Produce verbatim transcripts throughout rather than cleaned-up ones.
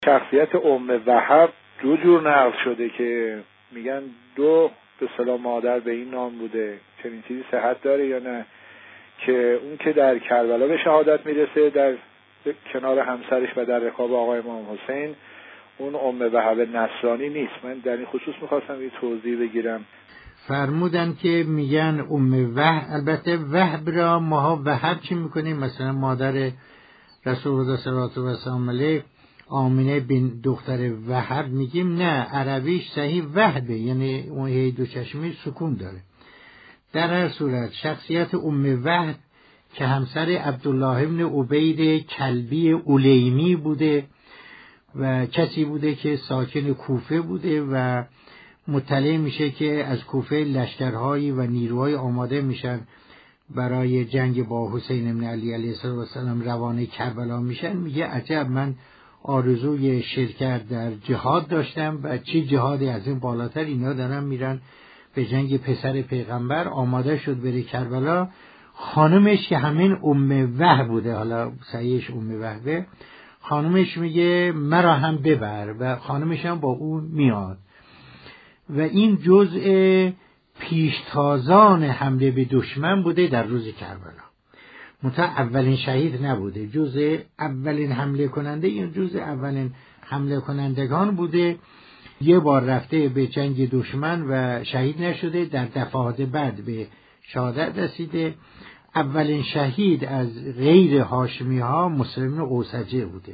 شخصیت ام وهب دو جور نقل شده که میگن دو به اصطلاح مادر به این نام بوده. چنین چیزی صحت داره یا نه؟ که اون که در کربلا به شهادت میرسه در کنار همسرش و در رکاب آقای امام حسین، اون ام وهب نصرانی نیست. من در این خصوص میخواستم یه توضیح بگیرم. فرمودن که میگن ام وهب، البته وهب را ماها وهب چی میکنیم؟ مثلا مادر رسول الله صلی الله علیه و سلم علیه آمینه بن دختر وهب میگیم، نه، عربیش صحیح وهبه، یعنی اون هی دو چشمی سکون داره. در هر صورت شخصیت ام وهب که همسر عبدالله ابن عبید کلبی اولیمی بوده و کسی بوده که ساکن کوفه بوده و مطلع میشه که از کوفه لشکرهایی و نیروهای آماده میشن برای جنگ با حسین بن علی علیه السلام روانه کربلا میشن. میگه عجب، من آرزوی شرکت در جهاد داشتم و چه جهادی از این بالاتر، اینا دارن میرن به جنگ پسر پیغمبر. آماده شد بره کربلا. خانمش که همین ام وهب بوده، حالا صحیحش ام وهبه، خانمش میگه مرا هم ببر و خانمش هم با اون میاد و این جزء پیشتازان حمله به دشمن بوده در روز کربلا. منتها اولین شهید نبوده، جزء اولین حمله کننده، این جزء اولین حمله کنندگان بوده. یه بار رفته به جنگ دشمن و شهید نشده، در دفعات بعد به شهادت رسیده. اولین شهید از غیر هاشمی ها مسلم اوسجه بوده.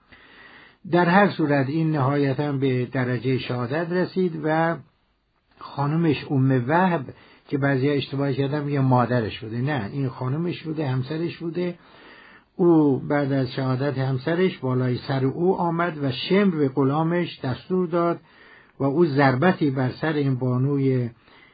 در هر صورت این نهایتاً به درجه شهادت رسید و خانمش ام وهب که بعضی اشتباه کردن میگه مادرش بوده، نه، این خانمش بوده، همسرش بوده. او بعد از شهادت همسرش بالای سر او آمد و شمر به غلامش دستور داد و او ضربتی بر سر این بانوی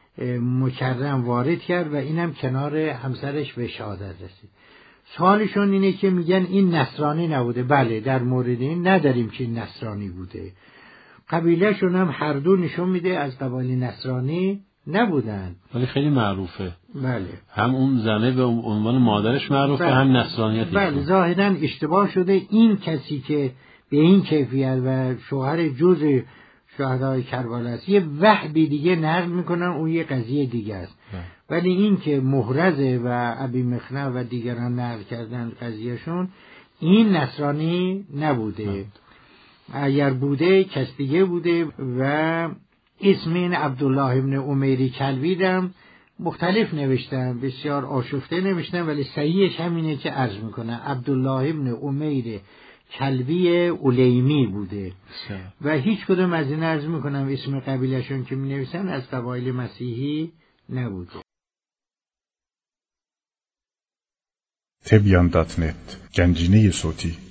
مکرم وارد کرد و اینم کنار همسرش به شهادت رسید. سوالشون اینه که میگن این نصرانی نبوده. بله، در مورد این نداریم که این نصرانی بوده. قبیلهشون هم هر دو نشون میده از قبایل نصرانی نبودن، ولی خیلی معروفه. بله، هم اون زنه به عنوان مادرش معروفه، بله. هم نصرانیتش. بله، ظاهرا اشتباه شده. این کسی که به این کیفیت و شوهر جز شهدای کربلا است، یه وحبی دیگه نقل میکنن، اون یه قضیه دیگه است. ولی این که محرزه و ابی مخنع و دیگران نقل کردن قضیهشون، این نصرانی نبوده. نه. اگر بوده کس دیگه بوده. و اسم این عبدالله ابن عمیر کلبی هم مختلف نوشتن، بسیار آشفته نوشتن، ولی صحیحش همینه که عرض میکنن عبدالله ابن عمیر کلبی اولیمی بوده سه. و هیچ کدوم از این عرض میکنم اسم قبیلشون که می نویسن از قبایل مسیحی نبوده. تبیان دات نت، گنجینه صوتی.